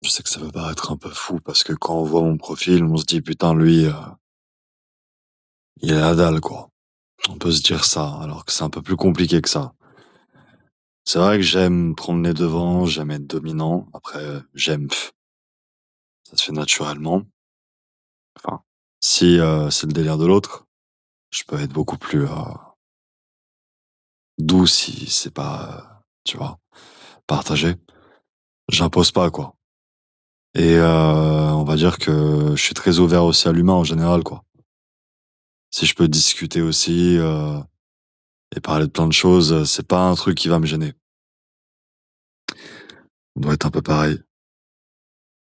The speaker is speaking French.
Je sais que ça peut paraître un peu fou parce que quand on voit mon profil, on se dit: «Putain lui, il a la dalle quoi». On peut se dire ça, alors que c'est un peu plus compliqué que ça. C'est vrai que j'aime prendre les devants, j'aime être dominant. Après, j'aime, ça se fait naturellement. Enfin, si, c'est le délire de l'autre, je peux être beaucoup plus, doux si c'est pas, tu vois, partagé. J'impose pas quoi et on va dire que je suis très ouvert aussi à l'humain en général quoi. Si je peux discuter aussi, et parler de plein de choses, c'est pas un truc qui va me gêner. On doit être un peu pareil.